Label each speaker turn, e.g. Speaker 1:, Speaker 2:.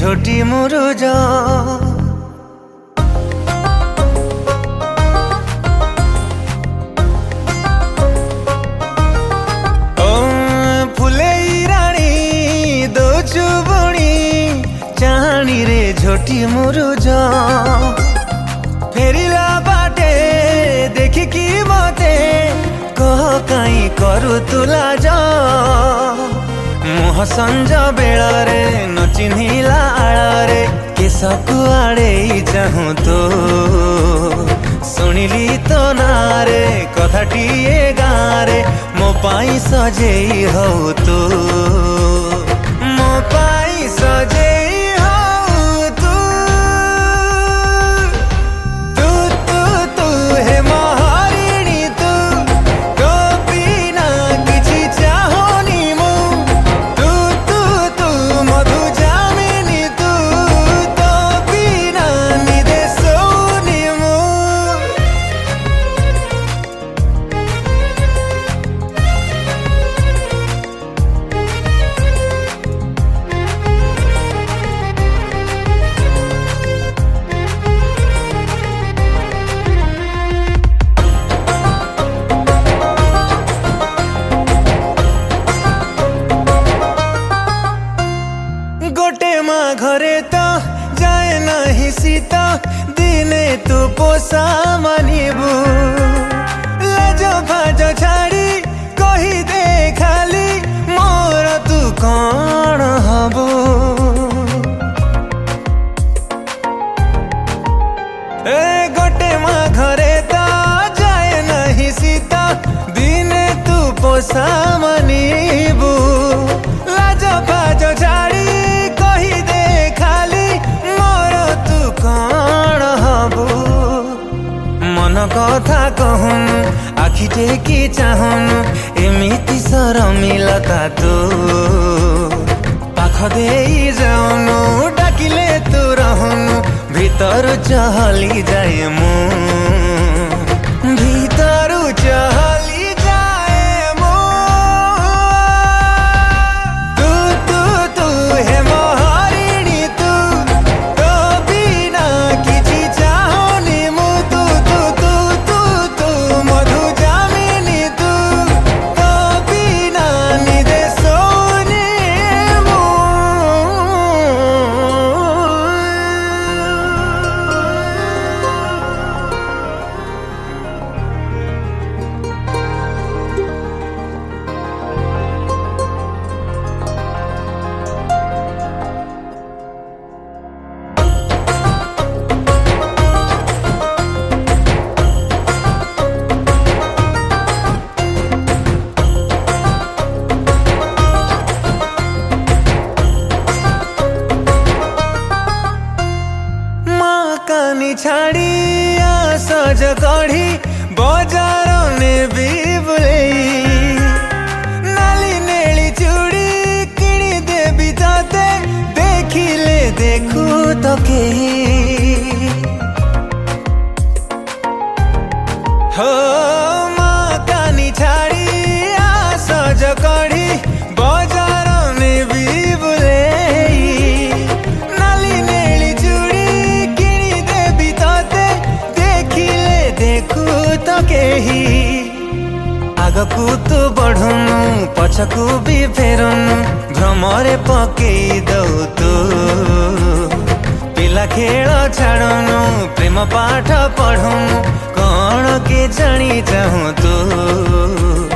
Speaker 1: ଝୋଟି ମୁରୁଜ झोटी मुरुज फेरिला बाटे देखिकी मते कह कहीं करू तुला जा मुह संज बेलारे न चिन्हिला आड़े केस कुआड़े चाहूँ तो शुणिली तो नारे कथाटीए गाँरे मो पाई सजेई हो तो मो पाई सजेई घरे तो जाए नहीं सीता दिने तू पोसा मानिबू लाज भाज छाड़ी कही दे खाली मोर तू कौन हबू ए गोटे माँ घरे तो जाए नहीं सीता दिने तू पोसा मानिबू लाज भाज छाड़ी मन कथा कहूनु आखि टेकी चाहूनु एमिति शरमिलता तो पाख देई जाऊनु डाकिले तू रहुनु भीतर चहली जाए मु भीतर चहली जाए मु तू हे मोहरिणी तू तो बिना किछि चाहनी मु छाड़ी सज कढ़ी बजार ने भी बुलेई नाली नेली चूड़ी किणी देवी तते देखिले देखू तो केही हो माँ कानी छाड़ी सज कढ़ी बजार ने भी बुलेई नाली नेली चूड़ी देखू तो केही आगकू तू बढ़ुनु पछकू भी फेरुनु भ्रमरे पकेई दऊ तू पिला खेल छाड़ुनु प्रेम पाठ पढ़ुनु कौन के जानी चाहूँ तू